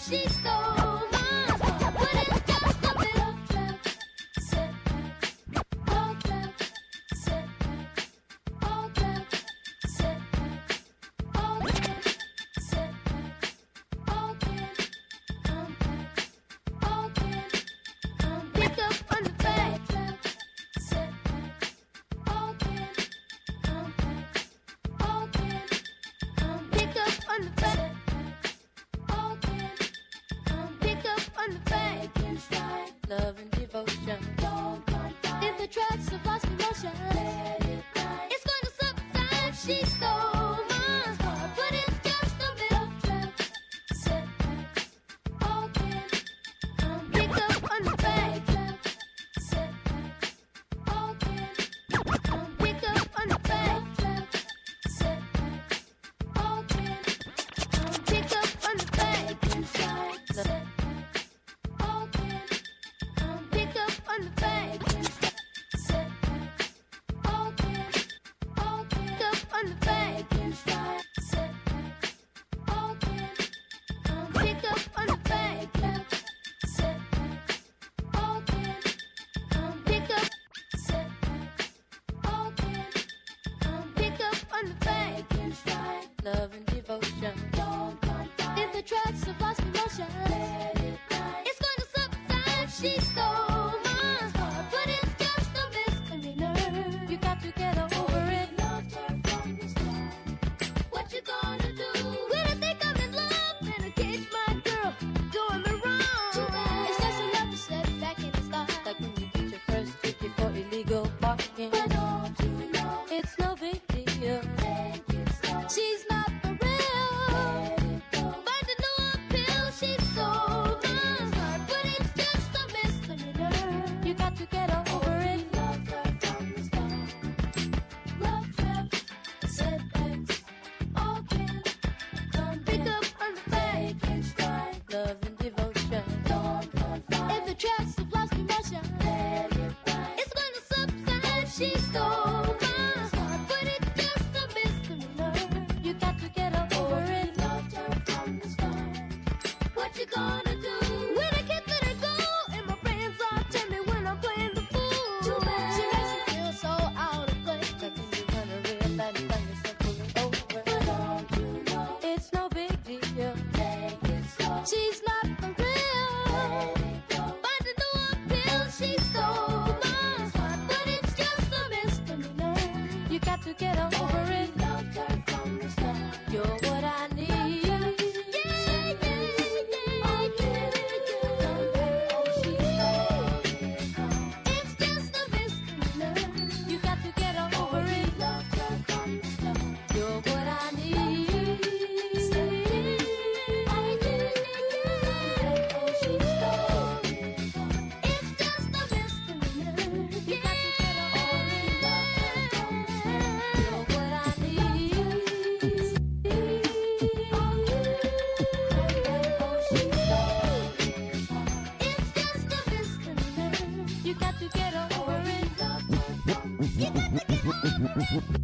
she stole my heart. But it's just a bit of trap, setbacks, all trap, setbacks, all trap, setbacks, all trap, setbacks, all can come back, all can come pick up on the back trap, setbacks, all can come back, all can come pick up on the back. Love and devotion. If the tracks have lost emotion, it's going to subside. She stole my heart, but it's just a bit of trap. Setbacks, all can come pick up on the back trap. Setbacks, all can come pick up on the back trap. Setbacks, all can come pick up on the back inside. All can come pick up on the back. Setbacks, all can pick up on the back inside. Setbacks, all can come pick up on the back. Setbacks, all can come pick up. Setbacks, all can come pick up on the back inside. Love and devotion. If the tracks have lost emotion, it's going to subside. She stole my heart, but it's just a misdemeanor. You got to get over it. Loved her from the start. What you gonna do when I think I'm in love and I catch my girl doing me wrong? It's just enough to set it back in the start. Like when you get your first ticket for illegal parking. But don't you know it's no big deal? She's not for real. Find a new appeal. She stole my heart, but it's just a misdemeanor. You got to get over it. Love her from the start. Love trap, setbacks, all can come pick up on the back and strike. Love and devotion. If the tracks have lost emotion, it's going to subside. She stole my heart, but it's just a misdemeanor. You got to get over it. Loved her from the start. What you gonna do when I can't let her go? And my friends all tell me when I'm playing the fool. Too bad. She makes me feel so out of place. Like when you run a red light and find yourself pulling over. But don't you know it's no big deal? Take it slow. She's not for real. Find a new appeal. She stole my heart, but it's just a misdemeanor. You got to get over it. Loved her from the start. You're what I need. It's just a misdemeanor. You got to get over it. Loved her from the start. You're what I need. It's just a misdemeanor. You got to get over it. Loved her from the start. You're what I need. It's just a misdemeanor. You got to get over it. You got to get over it.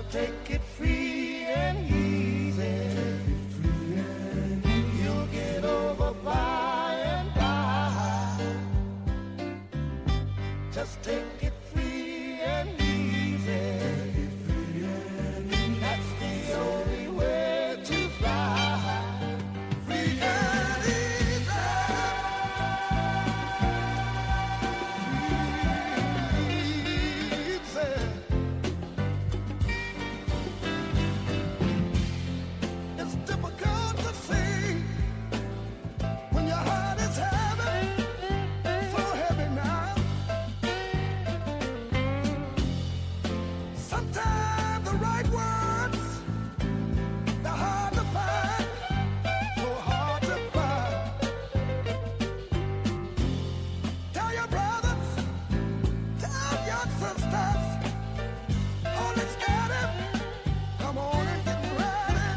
take it free and easy. You'll get over by and by. Just take it free and easy. That's the only way to fly. Free and easy. It's difficult to see when your heart is heavy, so heavy now. Sometimes the right words, they're hard to find, so hard to find. Tell your brothers, tell your sisters, hold it steady, come on and get ready.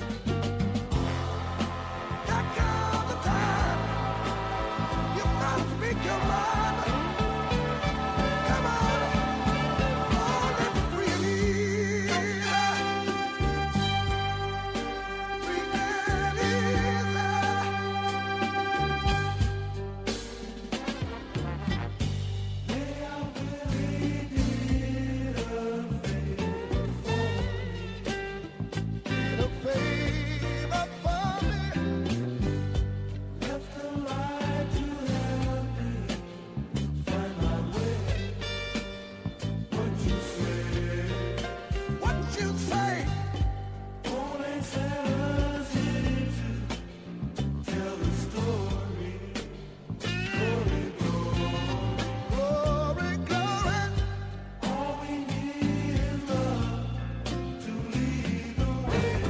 There comes a time you must speak your mind. Come on, hold it free and easy. Free and easy. Did a favor for me. Left a light to help me find my way. What you say? What you say? Only set us here to tell the story. Glory, glory, glory, glory. All we need is love to lead the way.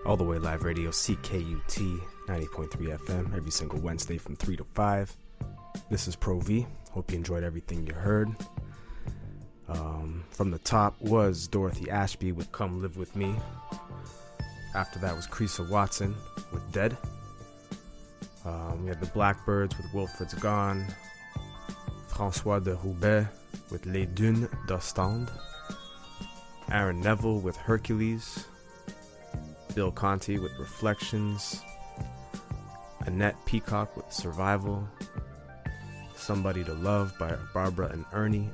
All the way live radio, CKUT 90.3 FM, every single Wednesday from 3 to 5. This is Pro V. Hope you enjoyed everything you heard. From the top was Dorothy Ashby with Come Live With Me. After that was Creasa Watson with Dead. We had the Blackbirds with Wilfred's Gone. François de Roubaix with Les Dunes d'Ostende. Aaron Neville with Hercules. Bill Conti with Reflections. Annette Peacock with Survival. Somebody to Love by Barbara and Ernie.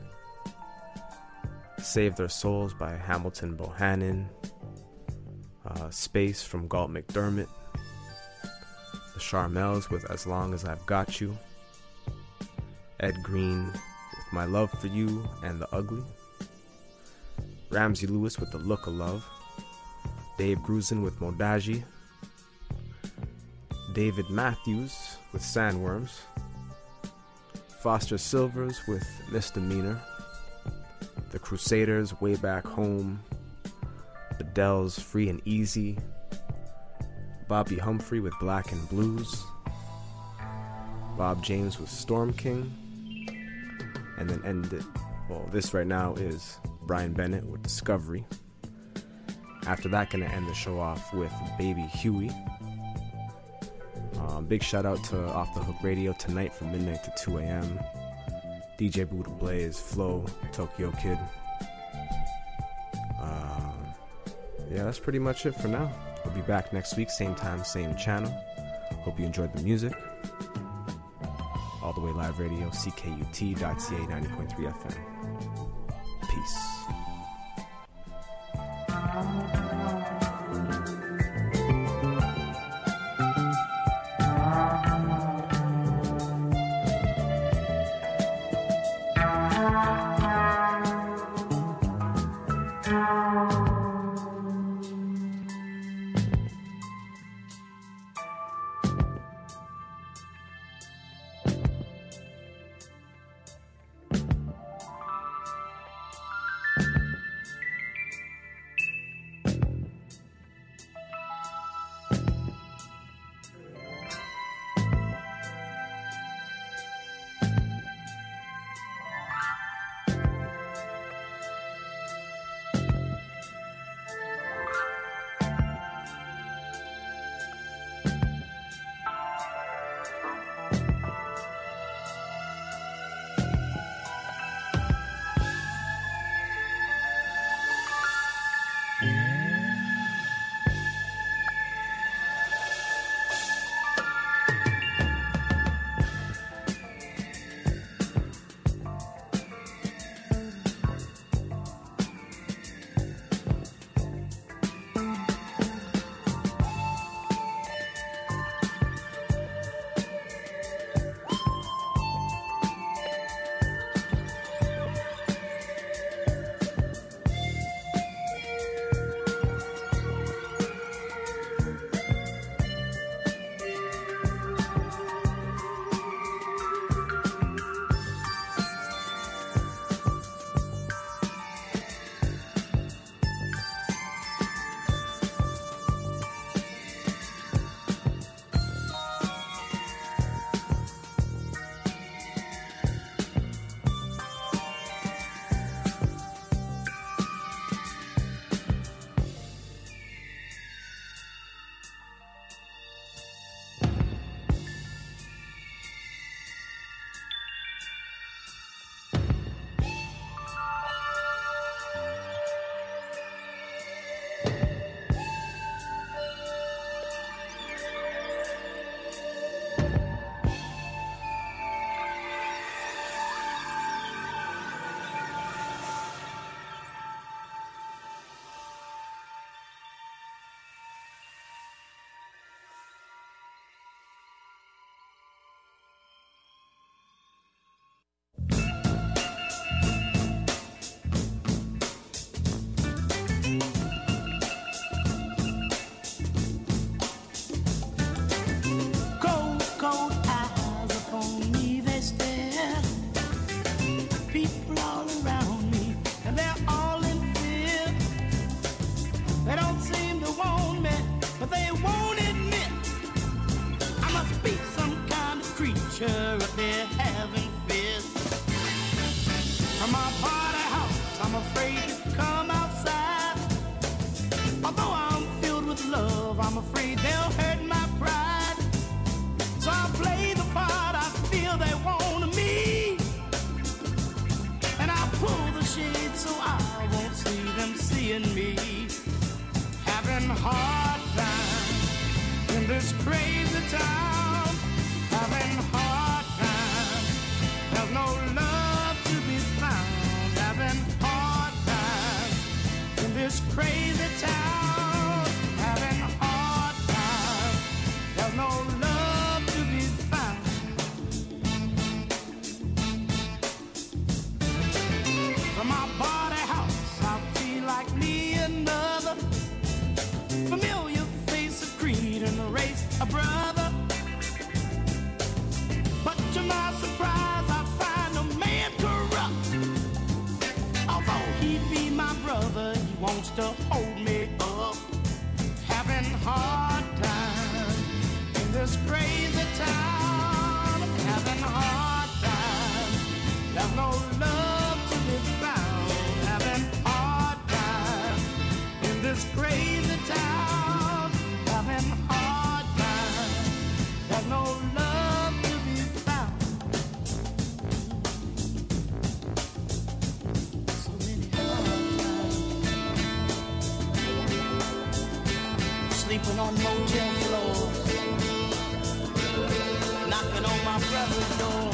Save Their Souls by Hamilton Bohannon. Space from Galt McDermott. The Charmels with As Long As I've Got You. Ed Green with My Love for You and The Ugly. Ramsey Lewis with The Look of Love. Dave Grusin with Modaji. David Matthews with Sandworms. Foster Silvers with Misdemeanor. The Crusaders, Way Back Home. The Dells, Free and Easy. Bobby Humphrey with Black and Blues. Bob James with Storm King. And then this right now is Brian Bennett with Discovery. After that, gonna end the show off with Baby Huey. Big shout out to Off the Hook Radio tonight from midnight to 2 a.m. DJ Buddha Blaze, Flo, Tokyo Kid. Yeah, that's pretty much it for now. We'll be back next week, same time, same channel. Hope you enjoyed the music. All the way live radio, CKUT.ca 90.3 FM. Peace. From my party house, I'm afraid to come outside. Although I'm filled with love, I'm afraid they'll hurt my pride. So I play the part I feel they want of me, and I pull the shade so I won't see them seeing me. Having hard time in this crazy town. Having hard time. There's no love to be found. Having hard time in this crazy town. Having hard time. There's no love to be found. From my body house, I feel like me another familiar face of creed and a race, a brother. But to my surprise, I find a man corrupt. Although he be my brother, he wants to hold me up. Having hard time in this crazy town. Having hard time. There's no love to be found. Having hard time in this crazy town. Having hard time. There's no love to be found. So many hard times. Sleeping on motel floors. Knocking on my brother's door.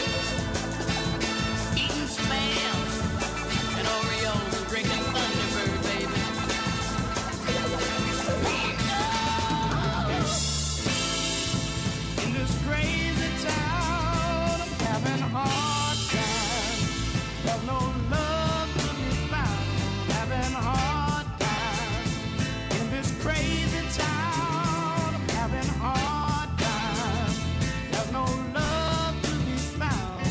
Eating Spam and Oreos and drinking Thunderbird, baby. In this crazy town, I'm having hard time. There's no love to be found. Having hard time. In this crazy town, I'm having hard time. There's no love to be found.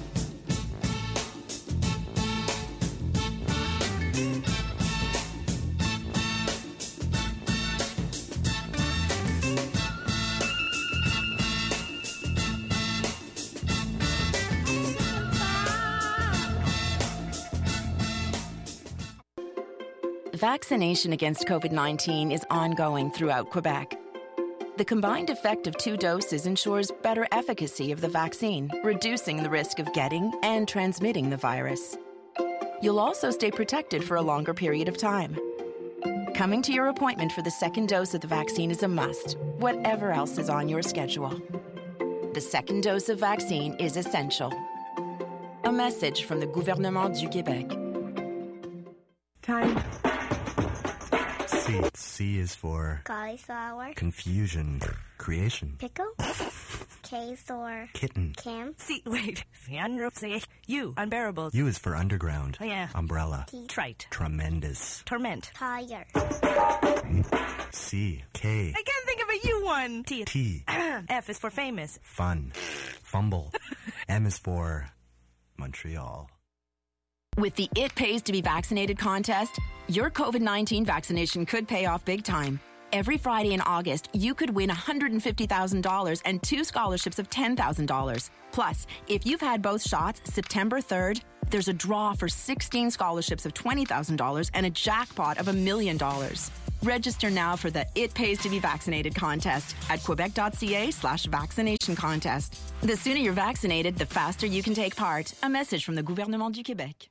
Vaccination against COVID-19 is ongoing throughout Quebec. The combined effect of 2 doses ensures better efficacy of the vaccine, reducing the risk of getting and transmitting the virus. You'll also stay protected for a longer period of time. Coming to your appointment for the 2nd dose of the vaccine is a must, whatever else is on your schedule. The 2nd dose of vaccine is essential. A message from the Gouvernement du Québec. Time. C. C is for cauliflower, confusion, creation, pickle, K for kitten. Cam, See, wait. U. Unbearable. U is for underground, Oh, yeah. umbrella, Trite. tremendous. Torment. tire, C. K. I can't think of a U one. T. T. F is for famous. Fun, fumble. M is for Montreal. With the It Pays to Be Vaccinated contest, your COVID-19 vaccination could pay off big time. Every Friday in August, you could win $150,000 and 2 scholarships of $10,000. Plus, if you've had both shots September 3rd, there's a draw for 16 scholarships of $20,000 and a jackpot of $1 million. Register now for the It Pays to Be Vaccinated contest at quebec.ca/vaccination contest. The sooner you're vaccinated, the faster you can take part. A message from the Gouvernement du Québec.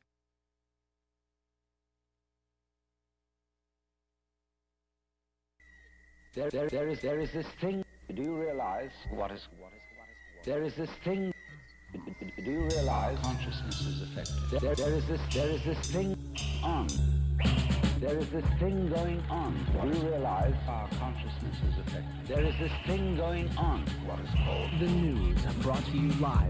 There is this thing. Do you realize there is this thing? Do you realize consciousness is affected? There is this thing on. There is this thing going on. Do you realize our consciousness is affected? There is this thing going on. What is called The news brought to you live.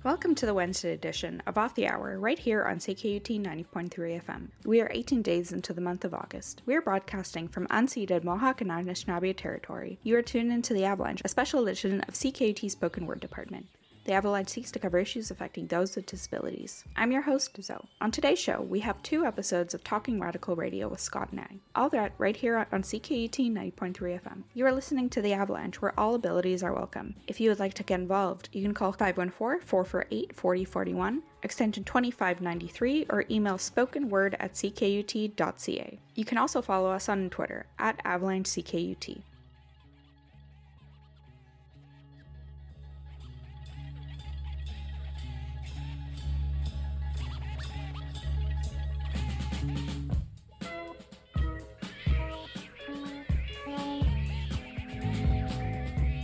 Welcome to the Wednesday edition of Off the Hour, right here on CKUT 90.3 FM. We are 18 days into the month of August. We are broadcasting from unceded Mohawk and Anishinaabe territory. You are tuned into The Avalanche, a special edition of CKUT Spoken Word Department. The Avalanche seeks to cover issues affecting those with disabilities. I'm your host, Zoe. On today's show, we have 2 episodes of Talking Radical Radio with Scott and I. All that right here on CKUT 90.3 FM. You are listening to The Avalanche, where all abilities are welcome. If you would like to get involved, you can call 514-448-4041, extension 2593, or email spokenword@ckut.ca. You can also follow us on Twitter, @AvalancheCKUT.